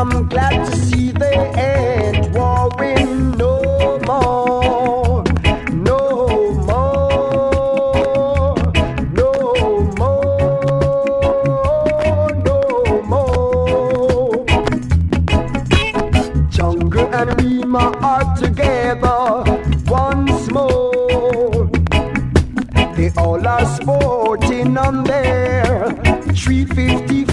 I'm glad to see they ain't warring no more. No more. No more. No more. Jungle and Rima are together once more. They all are sporting on their 350